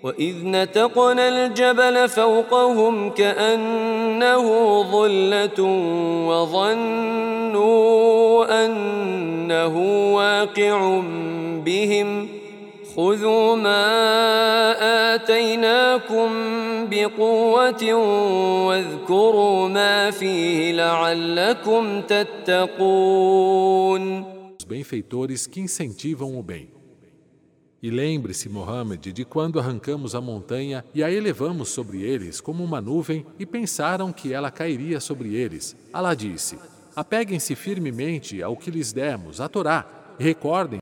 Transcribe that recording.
وإذ نتقنا الجبل فوقهم كأنه ظلة وظنوا أنه واقع بهم خذوا ما آتيناكم بقوة واذكروا ما فيه لعلكم تتقون. Os benfeitores que incentivam o bem. E lembre-se, Mohammed, de quando arrancamos a montanha e a elevamos sobre eles como uma nuvem e pensaram que ela cairia sobre eles. Allah disse: apeguem-se firmemente ao que lhes demos, a Torá, e recordem